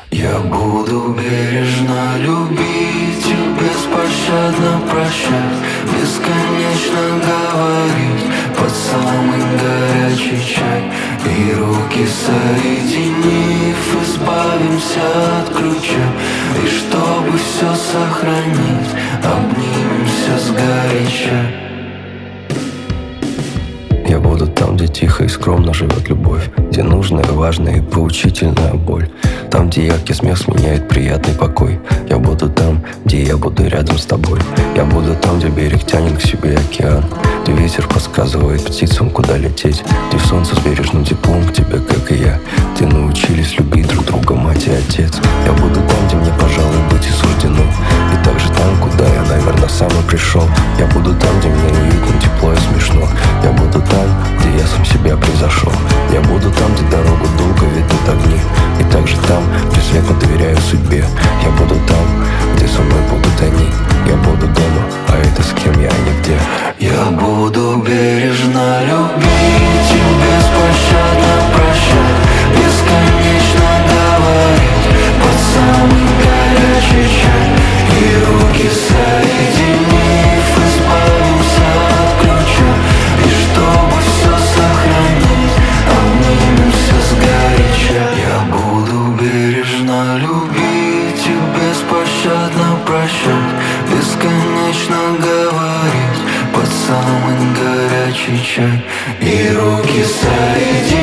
Я буду бережно любить и беспощадно прощать, бесконечно говорить под самый горячий чай. И руки соединив, избавимся от ключа. И чтобы все сохранить, обнимемся сгоряча. Я буду там, где тихо и скромно живет любовь, где нужная, важная и поучительная боль. Там, где яркий смех сменяет приятный покой. Я буду там, где я буду рядом с тобой. Я буду там, где берег тянет к себе океан, где ветер подсказывает птицам, куда лететь, где солнце с бережным теплом к тебе, как и я, где научились любить друг друга мать и отец. Я буду там, где мне, пожалуй, быть и суждено, и также там, куда я, наверное, сам и пришел. Я буду там, где мне уютно, тепло и смешно. Я буду там, где я сам себя превзошел. Я буду там, где дорогу долго видят огни, и также там, где слепо доверяю судьбе. Я буду там, где со мной будут они. Я буду дома, а это с кем я и нигде. Я буду бережно любить и беспощадно прощать, бесконечно говорить под самый горячий чай. И руки соединив, избавимся от ключа. И чтобы все сохранить, обнимемся сгоряча. Я буду бережно любить и беспощадно прощать, бесконечно говорить под самый горячий чай. И руки соединив,